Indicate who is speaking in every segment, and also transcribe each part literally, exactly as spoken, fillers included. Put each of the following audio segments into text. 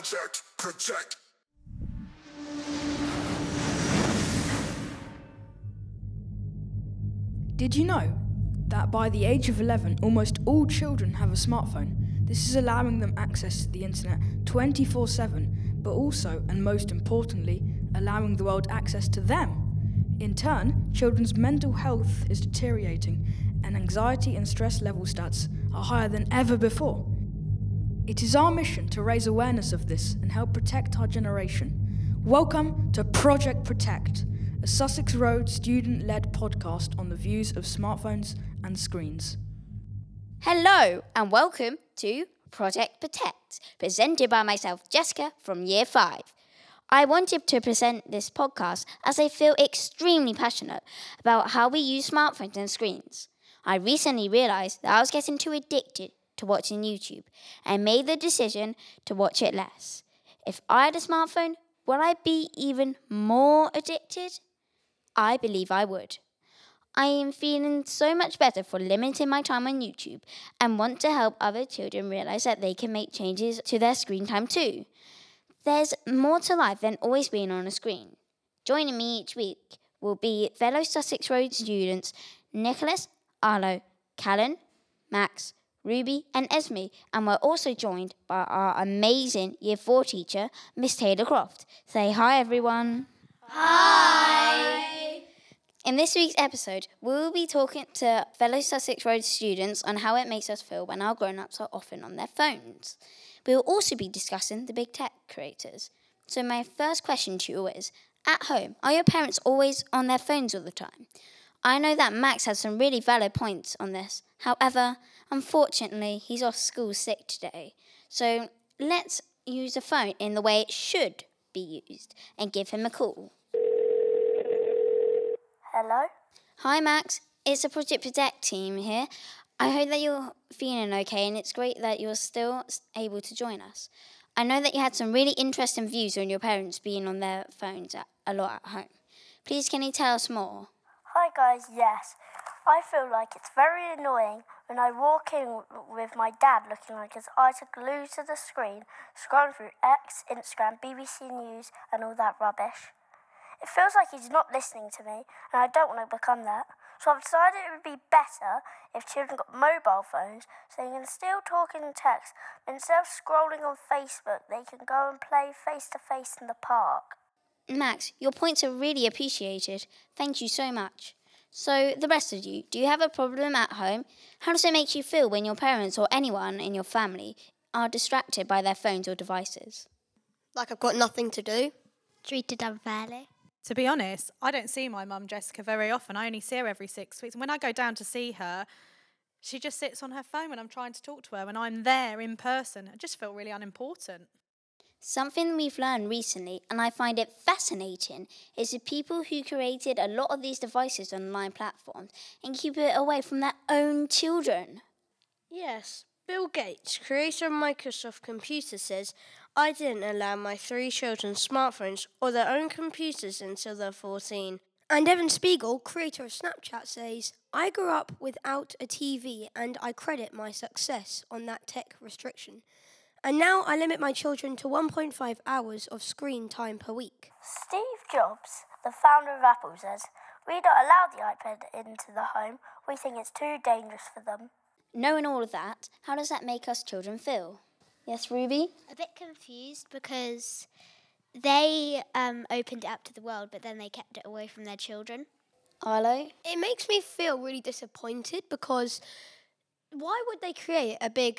Speaker 1: Project Protect.
Speaker 2: Did you know that by the age of eleven, almost all children have a smartphone? This is allowing them access to the internet twenty-four seven, but also, and most importantly, allowing the world access to them. In turn, children's mental health is deteriorating, and anxiety and stress level stats are higher than ever before. It is our mission to raise awareness of this and help protect our generation. Welcome to Project Protect, a Sussex Road student-led podcast on the views of smartphones and screens.
Speaker 3: Hello and welcome to Project Protect, presented by myself, Jessica, from Year five. I wanted to present this podcast as I feel extremely passionate about how we use smartphones and screens. I recently realised that I was getting too addicted to watching YouTube and made the decision to watch it less. If I had a smartphone, would I be even more addicted? I believe I would. I am feeling so much better for limiting my time on YouTube and want to help other children realise that they can make changes to their screen time too. There's more to life than always being on a screen. Joining me each week will be fellow Sussex Road students Nicholas, Arlo, Callan, Max, Ruby and Esme, and we're also joined by our amazing Year four teacher, Miss Taylor Croft. Say hi everyone.
Speaker 4: Hi!
Speaker 3: In this week's episode, we'll be talking to fellow Sussex Road students on how it makes us feel when our grown-ups are often on their phones. We will also be discussing the big tech creators. So my first question to you is, at home, are your parents always on their phones all the time? I know that Max has some really valid points on this. However, unfortunately, he's off school sick today. So let's use a phone in the way it should be used and give him a call.
Speaker 4: Hello?
Speaker 3: Hi Max, it's the Project Protect team here. I hope that you're feeling okay and it's great that you're still able to join us. I know that you had some really interesting views on your parents being on their phones at, a lot at home. Please can you tell us more?
Speaker 4: Hi guys, yes. I feel like it's very annoying when I walk in with my dad looking like his eyes are glued to the screen, scrolling through X, Instagram, B B C News and all that rubbish. It feels like he's not listening to me and I don't want to become that. So I've decided it would be better if children got mobile phones so they can still talk and text, but instead of scrolling on Facebook, they can go and play face-to-face in the park.
Speaker 3: Max, your points are really appreciated. Thank you so much. So, the rest of you, do you have a problem at home? How does it make you feel when your parents or anyone in your family are distracted by their phones or devices?
Speaker 5: Like I've got nothing to do.
Speaker 6: Treated unfairly.
Speaker 7: To be honest, I don't see my mum, Jessica, very often. I only see her every six weeks. And when I go down to see her, she just sits on her phone when I'm trying to talk to her. When I'm there in person, I just feel really unimportant.
Speaker 3: Something we've learned recently, and I find it fascinating, is the people who created a lot of these devices on online platforms and keep it away from their own children.
Speaker 5: Yes, Bill Gates, creator of Microsoft Computer, says, I didn't allow my three children smartphones or their own computers until they're fourteen. And Evan Spiegel, creator of Snapchat, says, I grew up without a T V and I credit my success on that tech restriction. And now I limit my children to one point five hours of screen time per week.
Speaker 4: Steve Jobs, the founder of Apple, says, we don't allow the iPad into the home. We think it's too dangerous for them.
Speaker 3: Knowing all of that, how does that make us children feel? Yes, Ruby?
Speaker 6: A bit confused because they um, opened it up to the world, but then they kept it away from their children.
Speaker 3: Arlo?
Speaker 5: It makes me feel really disappointed because why would they create a big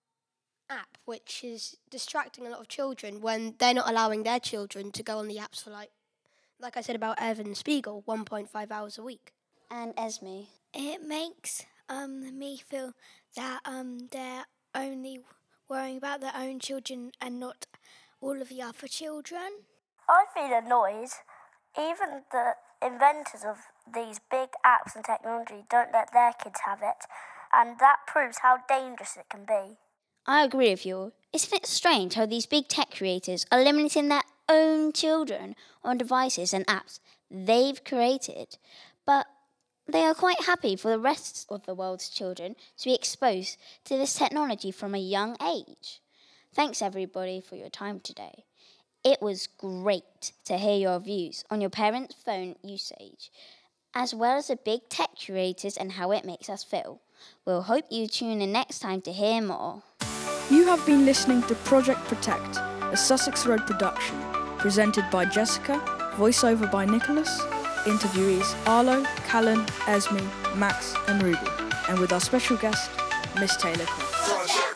Speaker 5: app which is distracting a lot of children when they're not allowing their children to go on the apps for, like, like I said about Evan Spiegel, one point five hours a week?
Speaker 3: And Esme?
Speaker 6: It makes um, me feel that um, they're only worrying about their own children and not all of the other children.
Speaker 4: I feel annoyed. Even the inventors of these big apps and technology don't let their kids have it, and that proves how dangerous it can be.
Speaker 3: I agree with you. Isn't it strange how these big tech creators are limiting their own children on devices and apps they've created, but they are quite happy for the rest of the world's children to be exposed to this technology from a young age? Thanks everybody for your time today. It was great to hear your views on your parents' phone usage, as well as the big tech creators and how it makes us feel. We'll hope you tune in next time to hear more.
Speaker 2: You have been listening to Project Protect, a Sussex Road production, presented by Jessica, voiceover by Nicholas, interviewees Arlo, Callan, Esme, Max and Ruby, and with our special guest, Miss Taylor Clark.